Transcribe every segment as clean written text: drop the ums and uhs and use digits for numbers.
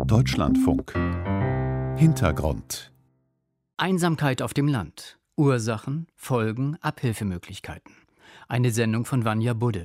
Deutschlandfunk. Hintergrund. Einsamkeit auf dem Land. Ursachen, Folgen, Abhilfemöglichkeiten. Eine Sendung von Vanja Budde.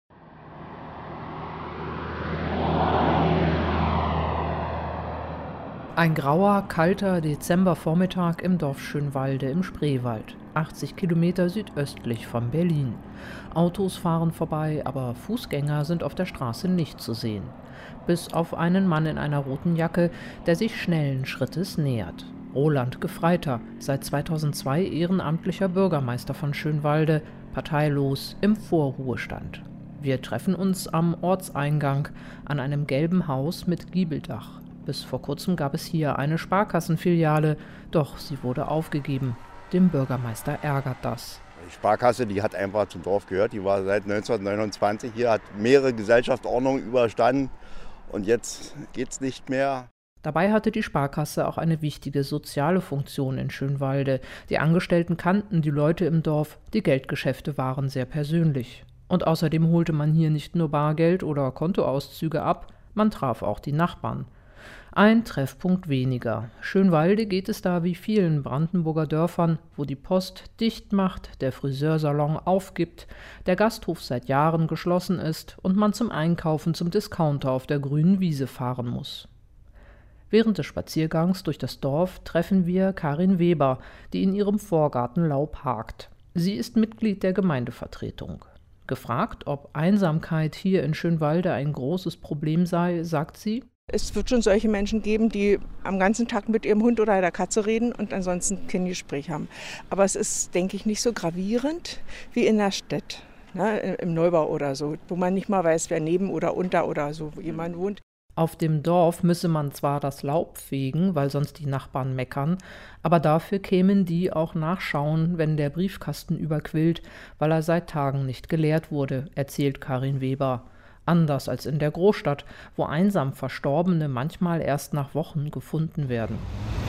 Ein grauer, kalter Dezembervormittag im Dorf Schönwalde im Spreewald, 80 Kilometer südöstlich von Berlin. Autos fahren vorbei, aber Fußgänger sind auf der Straße nicht zu sehen. Bis auf einen Mann in einer roten Jacke, der sich schnellen Schrittes nähert. Roland Gefreiter, seit 2002 ehrenamtlicher Bürgermeister von Schönwalde, parteilos im Vorruhestand. Wir treffen uns am Ortseingang an einem gelben Haus mit Giebeldach. Bis vor kurzem gab es hier eine Sparkassenfiliale, doch sie wurde aufgegeben. Dem Bürgermeister ärgert das. Die Sparkasse, die hat einfach zum Dorf gehört, die war seit 1929 hier, hat mehrere Gesellschaftsordnungen überstanden und jetzt geht's nicht mehr. Dabei hatte die Sparkasse auch eine wichtige soziale Funktion in Schönwalde. Die Angestellten kannten die Leute im Dorf, die Geldgeschäfte waren sehr persönlich. Und außerdem holte man hier nicht nur Bargeld oder Kontoauszüge ab, man traf auch die Nachbarn. Ein Treffpunkt weniger. Schönwalde geht es da wie vielen Brandenburger Dörfern, wo die Post dicht macht, der Friseursalon aufgibt, der Gasthof seit Jahren geschlossen ist und man zum Einkaufen zum Discounter auf der grünen Wiese fahren muss. Während des Spaziergangs durch das Dorf treffen wir Karin Weber, die in ihrem Vorgartenlaub hakt. Sie ist Mitglied der Gemeindevertretung. Gefragt, ob Einsamkeit hier in Schönwalde ein großes Problem sei, sagt sie: Es wird schon solche Menschen geben, die am ganzen Tag mit ihrem Hund oder der Katze reden und ansonsten kein Gespräch haben. Aber es ist, denke ich, nicht so gravierend wie in der Stadt, ne, im Neubau oder so, wo man nicht mal weiß, wer neben oder unter oder so jemand wohnt. Auf dem Dorf müsse man zwar das Laub fegen, weil sonst die Nachbarn meckern, aber dafür kämen die auch nachschauen, wenn der Briefkasten überquillt, weil er seit Tagen nicht geleert wurde, erzählt Karin Weber. Anders als in der Großstadt, wo einsam Verstorbene manchmal erst nach Wochen gefunden werden.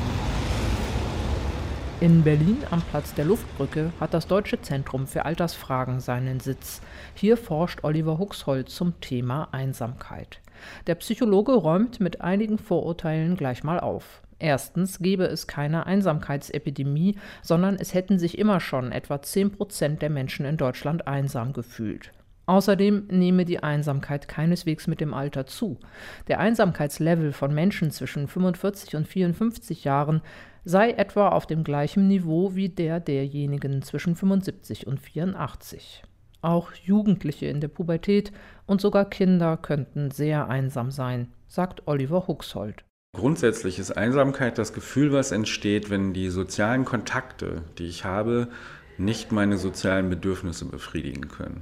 In Berlin am Platz der Luftbrücke hat das Deutsche Zentrum für Altersfragen seinen Sitz. Hier forscht Oliver Huxhold zum Thema Einsamkeit. Der Psychologe räumt mit einigen Vorurteilen gleich mal auf. Erstens gebe es keine Einsamkeitsepidemie, sondern es hätten sich immer schon etwa 10% der Menschen in Deutschland einsam gefühlt. Außerdem nehme die Einsamkeit keineswegs mit dem Alter zu. Der Einsamkeitslevel von Menschen zwischen 45 und 54 Jahren sei etwa auf dem gleichen Niveau wie derjenigen zwischen 75 und 84. Auch Jugendliche in der Pubertät und sogar Kinder könnten sehr einsam sein, sagt Oliver Huxhold. Grundsätzlich ist Einsamkeit das Gefühl, was entsteht, wenn die sozialen Kontakte, die ich habe, nicht meine sozialen Bedürfnisse befriedigen können.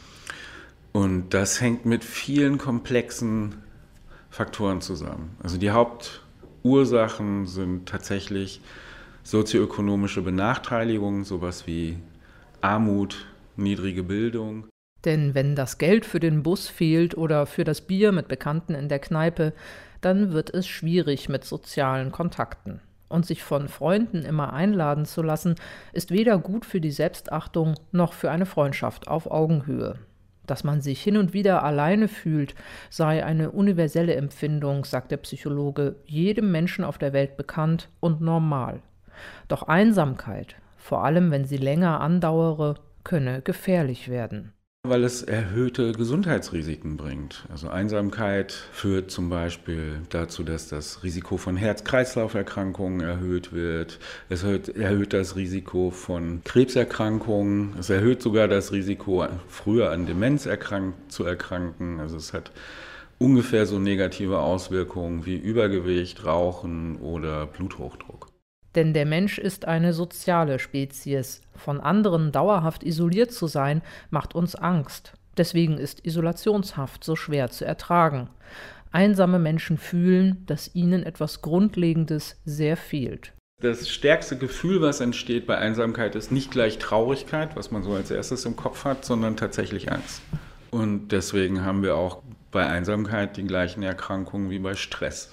Und das hängt mit vielen komplexen Faktoren zusammen. Also die Hauptursachen sind tatsächlich sozioökonomische Benachteiligungen, sowas wie Armut, niedrige Bildung. Denn wenn das Geld für den Bus fehlt oder für das Bier mit Bekannten in der Kneipe, dann wird es schwierig mit sozialen Kontakten. Und sich von Freunden immer einladen zu lassen, ist weder gut für die Selbstachtung noch für eine Freundschaft auf Augenhöhe. Dass man sich hin und wieder alleine fühlt, sei eine universelle Empfindung, sagt der Psychologe, jedem Menschen auf der Welt bekannt und normal. Doch Einsamkeit, vor allem wenn sie länger andauere, könne gefährlich werden. Weil es erhöhte Gesundheitsrisiken bringt. Also Einsamkeit führt zum Beispiel dazu, dass das Risiko von Herz-Kreislauf-Erkrankungen erhöht wird. Es erhöht das Risiko von Krebserkrankungen. Es erhöht sogar das Risiko, früher an Demenz zu erkranken. Also es hat ungefähr so negative Auswirkungen wie Übergewicht, Rauchen oder Bluthochdruck. Denn der Mensch ist eine soziale Spezies. Von anderen dauerhaft isoliert zu sein, macht uns Angst. Deswegen ist Isolationshaft so schwer zu ertragen. Einsame Menschen fühlen, dass ihnen etwas Grundlegendes sehr fehlt. Das stärkste Gefühl, was entsteht bei Einsamkeit, ist nicht gleich Traurigkeit, was man so als erstes im Kopf hat, sondern tatsächlich Angst. Und deswegen haben wir auch bei Einsamkeit die gleichen Erkrankungen wie bei Stress.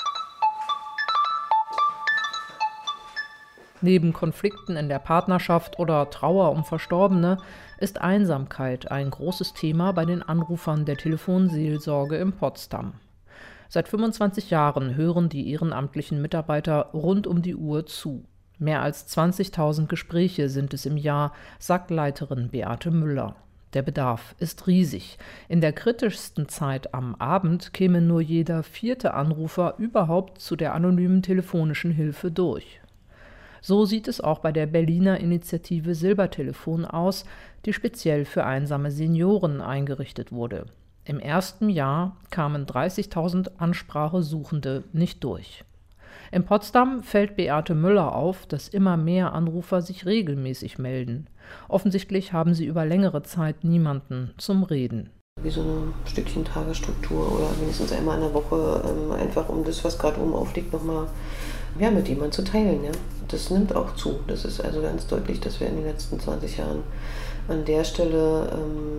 Neben Konflikten in der Partnerschaft oder Trauer um Verstorbene ist Einsamkeit ein großes Thema bei den Anrufern der Telefonseelsorge in Potsdam. Seit 25 Jahren hören die ehrenamtlichen Mitarbeiter rund um die Uhr zu. Mehr als 20.000 Gespräche sind es im Jahr, sagt Leiterin Beate Müller. Der Bedarf ist riesig. In der kritischsten Zeit am Abend käme nur jeder 4. Anrufer überhaupt zu der anonymen telefonischen Hilfe durch. So sieht es auch bei der Berliner Initiative Silbertelefon aus, die speziell für einsame Senioren eingerichtet wurde. Im ersten Jahr kamen 30.000 Ansprachesuchende nicht durch. In Potsdam fällt Beate Müller auf, dass immer mehr Anrufer sich regelmäßig melden. Offensichtlich haben sie über längere Zeit niemanden zum Reden. Wie so ein Stückchen Tagesstruktur oder wenigstens einmal in der Woche, einfach um das, was gerade oben aufliegt, nochmal mit jemandem zu teilen. Ja? Das nimmt auch zu. Das ist also ganz deutlich, dass wir in den letzten 20 Jahren an der Stelle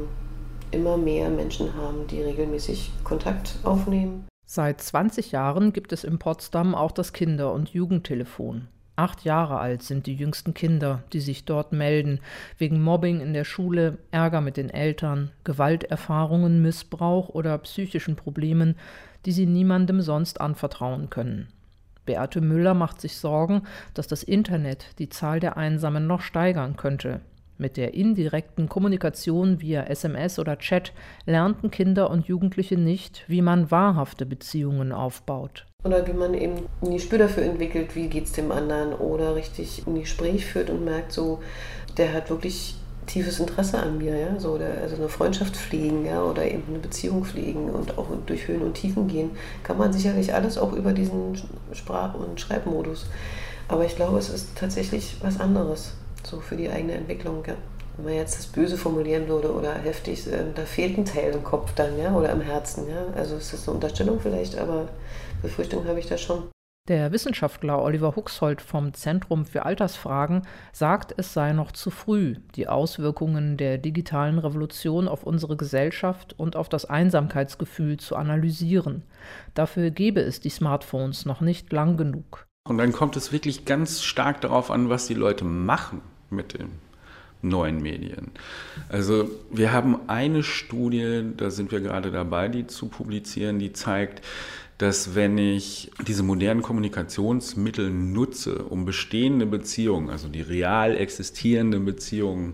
immer mehr Menschen haben, die regelmäßig Kontakt aufnehmen. Seit 20 Jahren gibt es in Potsdam auch das Kinder- und Jugendtelefon. 8 Jahre alt sind die jüngsten Kinder, die sich dort melden, wegen Mobbing in der Schule, Ärger mit den Eltern, Gewalterfahrungen, Missbrauch oder psychischen Problemen, die sie niemandem sonst anvertrauen können. Beate Müller macht sich Sorgen, dass das Internet die Zahl der Einsamen noch steigern könnte. Mit der indirekten Kommunikation via SMS oder Chat lernten Kinder und Jugendliche nicht, wie man wahrhafte Beziehungen aufbaut. Oder wie man eben ein Gespür dafür entwickelt, wie geht es dem anderen, oder richtig ein Gespräch führt und merkt, so, der hat wirklich tiefes Interesse an mir, ja, so, also eine Freundschaft pflegen, ja, oder eben eine Beziehung pflegen und auch durch Höhen und Tiefen gehen, kann man sicherlich alles auch über diesen Sprach- und Schreibmodus. Aber ich glaube, es ist tatsächlich was anderes. So für die eigene Entwicklung, ja. Wenn man jetzt das Böse formulieren würde oder heftig, da fehlt ein Teil im Kopf dann, ja, oder im Herzen, ja. Also es ist eine Unterstellung vielleicht, aber Befürchtung habe ich da schon. Der Wissenschaftler Oliver Huxhold vom Zentrum für Altersfragen sagt, es sei noch zu früh, die Auswirkungen der digitalen Revolution auf unsere Gesellschaft und auf das Einsamkeitsgefühl zu analysieren. Dafür gäbe es die Smartphones noch nicht lang genug. Und dann kommt es wirklich ganz stark darauf an, was die Leute machen mit den neuen Medien. Also wir haben eine Studie, da sind wir gerade dabei, die zu publizieren, die zeigt, dass wenn ich diese modernen Kommunikationsmittel nutze, um bestehende Beziehungen, also die real existierenden Beziehungen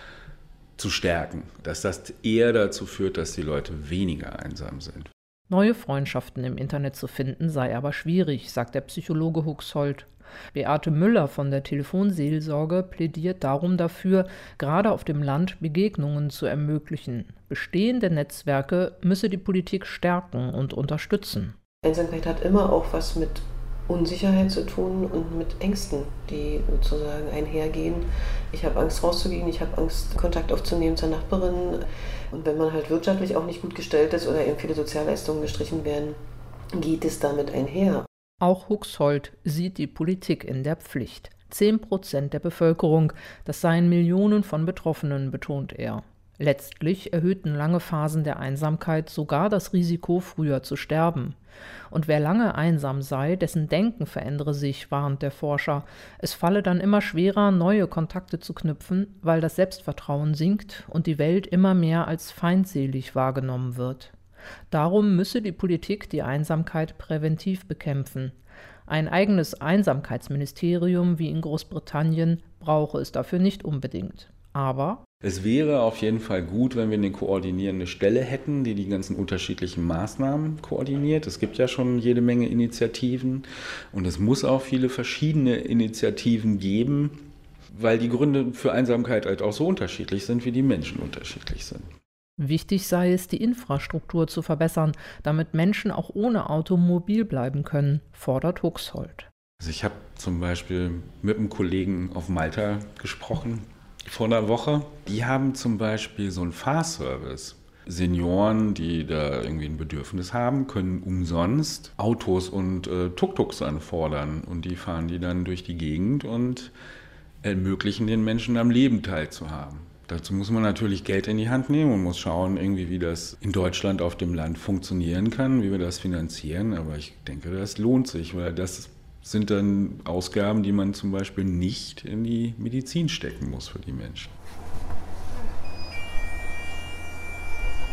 zu stärken, dass das eher dazu führt, dass die Leute weniger einsam sind. Neue Freundschaften im Internet zu finden sei aber schwierig, sagt der Psychologe Huxhold. Beate Müller von der Telefonseelsorge plädiert darum dafür, gerade auf dem Land Begegnungen zu ermöglichen. Bestehende Netzwerke müsse die Politik stärken und unterstützen. Einsamkeit hat immer auch was mit Unsicherheit zu tun und mit Ängsten, die sozusagen einhergehen. Ich habe Angst rauszugehen, ich habe Angst, Kontakt aufzunehmen zur Nachbarin. Und wenn man halt wirtschaftlich auch nicht gut gestellt ist oder eben viele Sozialleistungen gestrichen werden, geht es damit einher. Auch Huxhold sieht die Politik in der Pflicht. 10% der Bevölkerung, das seien Millionen von Betroffenen, betont er. Letztlich erhöhten lange Phasen der Einsamkeit sogar das Risiko, früher zu sterben. Und wer lange einsam sei, dessen Denken verändere sich, warnt der Forscher. Es falle dann immer schwerer, neue Kontakte zu knüpfen, weil das Selbstvertrauen sinkt und die Welt immer mehr als feindselig wahrgenommen wird. Darum müsse die Politik die Einsamkeit präventiv bekämpfen. Ein eigenes Einsamkeitsministerium wie in Großbritannien brauche es dafür nicht unbedingt. Aber es wäre auf jeden Fall gut, wenn wir eine koordinierende Stelle hätten, die die ganzen unterschiedlichen Maßnahmen koordiniert. Es gibt ja schon jede Menge Initiativen und es muss auch viele verschiedene Initiativen geben, weil die Gründe für Einsamkeit halt auch so unterschiedlich sind, wie die Menschen unterschiedlich sind. Wichtig sei es, die Infrastruktur zu verbessern, damit Menschen auch ohne Auto mobil bleiben können, fordert Huxhold. Also ich habe zum Beispiel mit einem Kollegen auf Malta gesprochen vor einer Woche. Die haben zum Beispiel so einen Fahrservice. Senioren, die da irgendwie ein Bedürfnis haben, können umsonst Autos und Tuk-Tuks anfordern. Und die fahren die dann durch die Gegend und ermöglichen den Menschen am Leben teilzuhaben. Dazu muss man natürlich Geld in die Hand nehmen und muss schauen, irgendwie, wie das in Deutschland auf dem Land funktionieren kann, wie wir das finanzieren. Aber ich denke, das lohnt sich, weil das sind dann Ausgaben, die man zum Beispiel nicht in die Medizin stecken muss für die Menschen.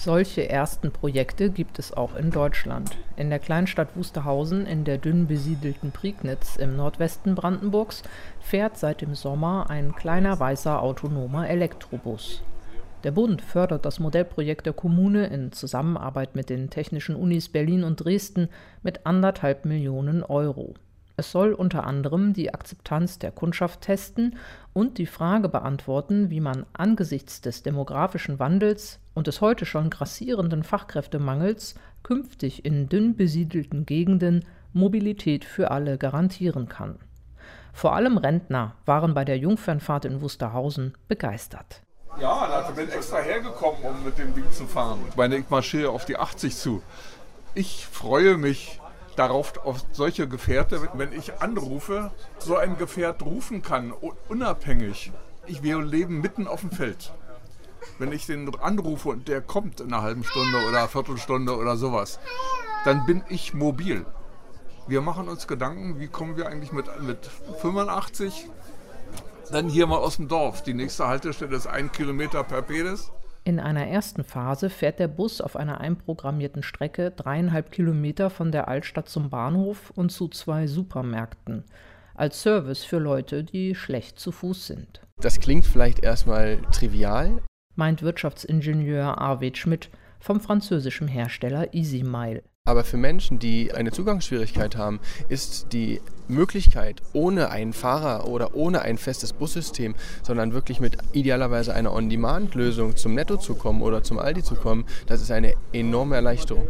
Solche ersten Projekte gibt es auch in Deutschland. In der Kleinstadt Wusterhausen in der dünn besiedelten Prignitz im Nordwesten Brandenburgs fährt seit dem Sommer ein kleiner weißer autonomer Elektrobus. Der Bund fördert das Modellprojekt der Kommune in Zusammenarbeit mit den Technischen Unis Berlin und Dresden mit 1,5 Millionen Euro. Es soll unter anderem die Akzeptanz der Kundschaft testen und die Frage beantworten, wie man angesichts des demografischen Wandels und des heute schon grassierenden Fachkräftemangels künftig in dünn besiedelten Gegenden Mobilität für alle garantieren kann. Vor allem Rentner waren bei der Jungfernfahrt in Wusterhausen begeistert. Ja, also bin extra hergekommen, um mit dem Ding zu fahren. Ich marschiere auf die 80 zu. Ich freue mich darauf, auf solche Gefährte, wenn ich anrufe, so ein Gefährt rufen kann, unabhängig. Wir leben mitten auf dem Feld. Wenn ich den anrufe und der kommt in einer halben Stunde oder einer Viertelstunde oder sowas, dann bin ich mobil. Wir machen uns Gedanken, wie kommen wir eigentlich mit 85 dann hier mal aus dem Dorf. Die nächste Haltestelle ist 1 Kilometer per Pedes. In einer ersten Phase fährt der Bus auf einer einprogrammierten Strecke 3,5 Kilometer von der Altstadt zum Bahnhof und zu 2 Supermärkten. Als Service für Leute, die schlecht zu Fuß sind. Das klingt vielleicht erstmal trivial, meint Wirtschaftsingenieur Arvid Schmidt vom französischen Hersteller EasyMile. Aber für Menschen, die eine Zugangsschwierigkeit haben, ist die Möglichkeit, ohne einen Fahrer oder ohne ein festes Bussystem, sondern wirklich mit idealerweise einer On-Demand-Lösung zum Netto zu kommen oder zum Aldi zu kommen, das ist eine enorme Erleichterung.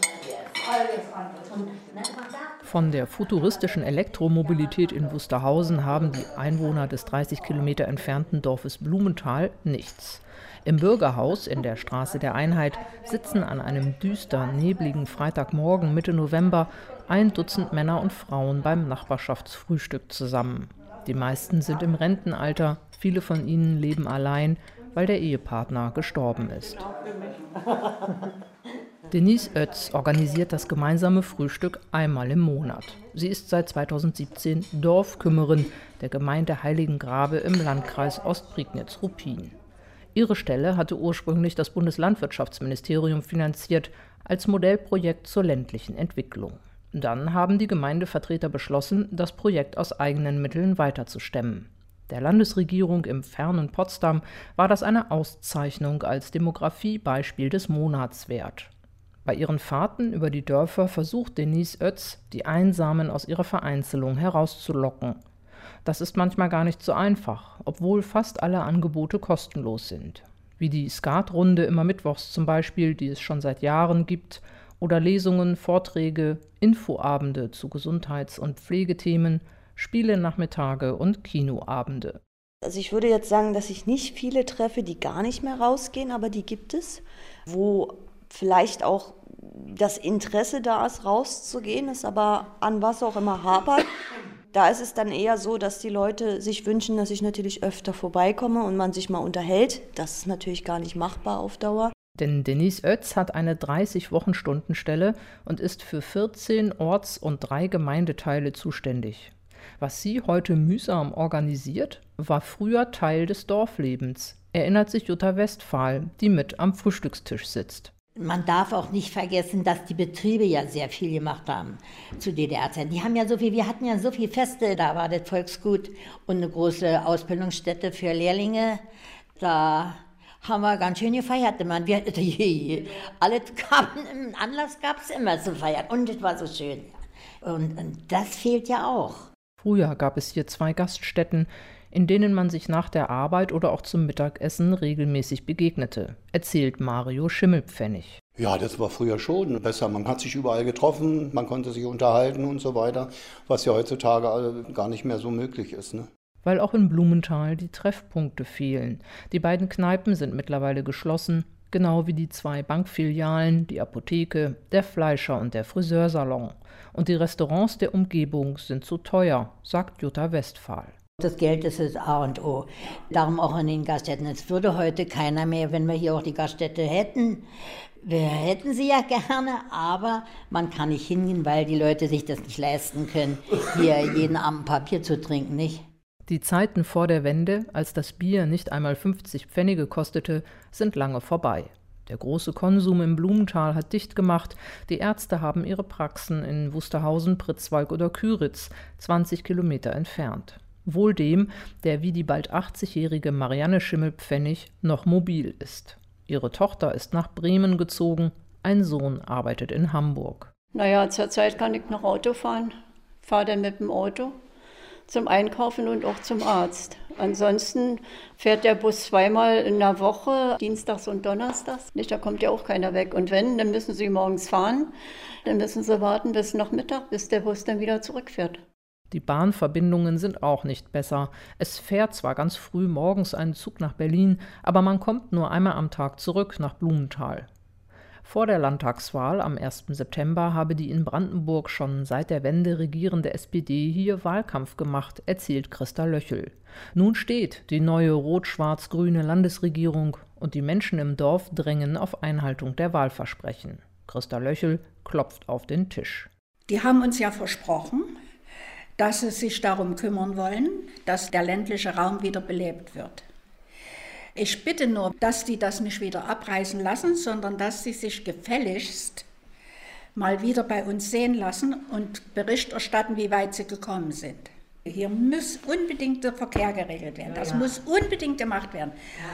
Von der futuristischen Elektromobilität in Wusterhausen haben die Einwohner des 30 Kilometer entfernten Dorfes Blumenthal nichts. Im Bürgerhaus in der Straße der Einheit sitzen an einem düster, nebligen Freitagmorgen Mitte November 1 Dutzend Männer und Frauen beim Nachbarschaftsfrühstück zusammen. Die meisten sind im Rentenalter, viele von ihnen leben allein, weil der Ehepartner gestorben ist. Denise Oetz organisiert das gemeinsame Frühstück einmal im Monat. Sie ist seit 2017 Dorfkümmerin der Gemeinde Heiligengrabe im Landkreis Ostprignitz-Ruppin. Ihre Stelle hatte ursprünglich das Bundeslandwirtschaftsministerium finanziert als Modellprojekt zur ländlichen Entwicklung. Dann haben die Gemeindevertreter beschlossen, das Projekt aus eigenen Mitteln weiterzustemmen. Der Landesregierung im fernen Potsdam war das eine Auszeichnung als Demografiebeispiel des Monats wert. Bei ihren Fahrten über die Dörfer versucht Denise Oetz, die Einsamen aus ihrer Vereinzelung herauszulocken. Das ist manchmal gar nicht so einfach, obwohl fast alle Angebote kostenlos sind. Wie die Skatrunde immer mittwochs zum Beispiel, die es schon seit Jahren gibt, oder Lesungen, Vorträge, Infoabende zu Gesundheits- und Pflegethemen, Spielenachmittage und Kinoabende. Also ich würde jetzt sagen, dass ich nicht viele treffe, die gar nicht mehr rausgehen, aber die gibt es, wo vielleicht auch das Interesse da ist, rauszugehen, es aber an was auch immer hapert. Da ist es dann eher so, dass die Leute sich wünschen, dass ich natürlich öfter vorbeikomme und man sich mal unterhält. Das ist natürlich gar nicht machbar auf Dauer. Denn Denise Oetz hat eine 30-Wochen-Stundenstelle und ist für 14 Orts- und 3 Gemeindeteile zuständig. Was sie heute mühsam organisiert, war früher Teil des Dorflebens, erinnert sich Jutta Westphal, die mit am Frühstückstisch sitzt. Man darf auch nicht vergessen, dass die Betriebe ja sehr viel gemacht haben zu DDR-Zeiten. Wir hatten ja so viele Feste, da war das Volksgut und eine große Ausbildungsstätte für Lehrlinge. Da haben wir ganz schön gefeiert. Alle kamen, Anlass gab es immer zu feiern und es war so schön. Und das fehlt ja auch. Früher gab es hier 2 Gaststätten, in denen man sich nach der Arbeit oder auch zum Mittagessen regelmäßig begegnete, erzählt Mario Schimmelpfennig. Ja, das war früher schon besser. Man hat sich überall getroffen, man konnte sich unterhalten und so weiter, was ja heutzutage gar nicht mehr so möglich ist, ne? Weil auch in Blumenthal die Treffpunkte fehlen. Die beiden Kneipen sind mittlerweile geschlossen, genau wie die 2 Bankfilialen, die Apotheke, der Fleischer und der Friseursalon. Und die Restaurants der Umgebung sind zu teuer, sagt Jutta Westphal. Das Geld ist das A und O. Darum auch in den Gaststätten. Es würde heute keiner mehr, wenn wir hier auch die Gaststätte hätten. Wir hätten sie ja gerne, aber man kann nicht hingehen, weil die Leute sich das nicht leisten können, hier jeden Abend ein paar Bier zu trinken, nicht? Die Zeiten vor der Wende, als das Bier nicht einmal 50 Pfennige kostete, sind lange vorbei. Der große Konsum im Blumenthal hat dicht gemacht. Die Ärzte haben ihre Praxen in Wusterhausen, Pritzwalk oder Küritz, 20 Kilometer entfernt. Wohl dem, der wie die bald 80-jährige Marianne Schimmelpfennig noch mobil ist. Ihre Tochter ist nach Bremen gezogen, ein Sohn arbeitet in Hamburg. Naja, zurzeit kann ich noch Auto fahren, fahre dann mit dem Auto zum Einkaufen und auch zum Arzt. Ansonsten fährt der Bus zweimal in der Woche, dienstags und donnerstags. Da kommt ja auch keiner weg. Und wenn, dann müssen sie morgens fahren, dann müssen sie warten bis nach Mittag, bis der Bus dann wieder zurückfährt. Die Bahnverbindungen sind auch nicht besser. Es fährt zwar ganz früh morgens ein Zug nach Berlin, aber man kommt nur einmal am Tag zurück nach Blumenthal. Vor der Landtagswahl am 1. September habe die in Brandenburg schon seit der Wende regierende SPD hier Wahlkampf gemacht, erzählt Christa Löchel. Nun steht die neue rot-schwarz-grüne Landesregierung und die Menschen im Dorf drängen auf Einhaltung der Wahlversprechen. Christa Löchel klopft auf den Tisch. Die haben uns ja versprochen, dass sie sich darum kümmern wollen, dass der ländliche Raum wieder belebt wird. Ich bitte nur, dass die das nicht wieder abreißen lassen, sondern dass sie sich gefälligst mal wieder bei uns sehen lassen und Bericht erstatten, wie weit sie gekommen sind. Hier muss unbedingt der Verkehr geregelt werden. Das muss unbedingt gemacht werden.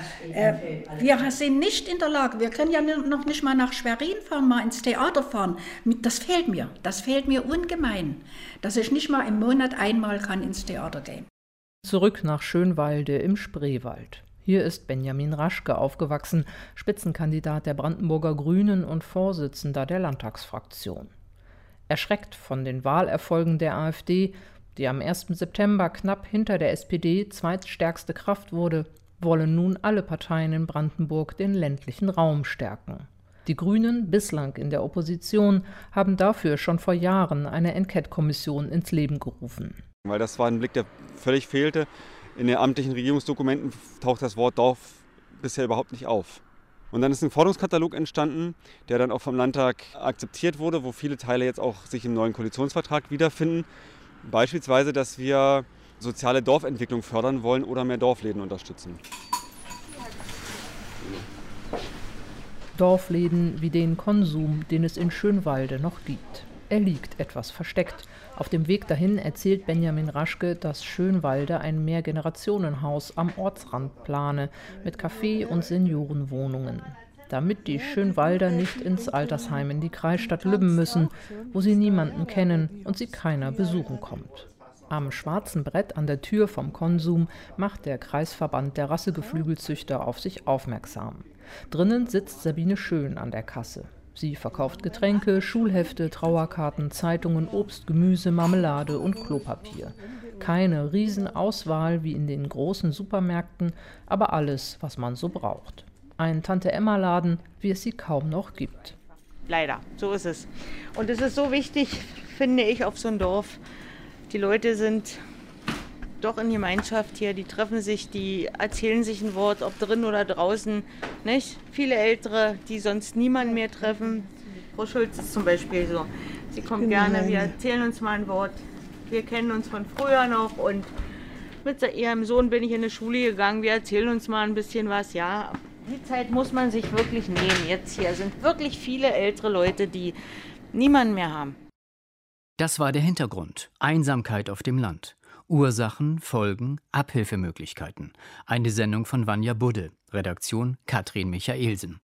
Wir sind nicht in der Lage, wir können ja noch nicht mal nach Schwerin fahren, mal ins Theater fahren. Das fehlt mir ungemein, dass ich nicht mal im Monat einmal kann ins Theater gehen. Zurück nach Schönwalde im Spreewald. Hier ist Benjamin Raschke aufgewachsen, Spitzenkandidat der Brandenburger Grünen und Vorsitzender der Landtagsfraktion. Erschreckt von den Wahlerfolgen der AfD, die am 1. September knapp hinter der SPD zweitstärkste Kraft wurde, wollen nun alle Parteien in Brandenburg den ländlichen Raum stärken. Die Grünen, bislang in der Opposition, haben dafür schon vor Jahren eine Enquete-Kommission ins Leben gerufen. Weil das war ein Blick, der völlig fehlte. In den amtlichen Regierungsdokumenten taucht das Wort Dorf bisher überhaupt nicht auf. Und dann ist ein Forderungskatalog entstanden, der dann auch vom Landtag akzeptiert wurde, wo viele Teile jetzt auch sich im neuen Koalitionsvertrag wiederfinden. Beispielsweise, dass wir soziale Dorfentwicklung fördern wollen oder mehr Dorfläden unterstützen. Dorfläden wie den Konsum, den es in Schönwalde noch gibt. Er liegt etwas versteckt. Auf dem Weg dahin erzählt Benjamin Raschke, dass Schönwalde ein Mehrgenerationenhaus am Ortsrand plane, mit Café und Seniorenwohnungen. Damit die Schönwalder nicht ins Altersheim in die Kreisstadt Lübben müssen, wo sie niemanden kennen und sie keiner besuchen kommt. Am schwarzen Brett an der Tür vom Konsum macht der Kreisverband der Rassegeflügelzüchter auf sich aufmerksam. Drinnen sitzt Sabine Schön an der Kasse. Sie verkauft Getränke, Schulhefte, Trauerkarten, Zeitungen, Obst, Gemüse, Marmelade und Klopapier. Keine Riesenauswahl wie in den großen Supermärkten, aber alles, was man so braucht. Ein Tante-Emma-Laden, wie es sie kaum noch gibt. Leider, so ist es. Und es ist so wichtig, finde ich, auf so ein Dorf. Die Leute sind doch in Gemeinschaft hier, die treffen sich, die erzählen sich ein Wort, ob drin oder draußen. Nicht? Viele Ältere, die sonst niemanden mehr treffen. Frau Schulz ist zum Beispiel so. Sie kommt gerne, wir erzählen uns mal ein Wort. Wir kennen uns von früher noch und mit ihrem Sohn bin ich in eine Schule gegangen. Wir erzählen uns mal ein bisschen was. Ja, die Zeit muss man sich wirklich nehmen. Jetzt hier sind wirklich viele ältere Leute, die niemanden mehr haben. Das war der Hintergrund. Einsamkeit auf dem Land. Ursachen, Folgen, Abhilfemöglichkeiten. Eine Sendung von Vanja Budde. Redaktion Katrin Michaelsen.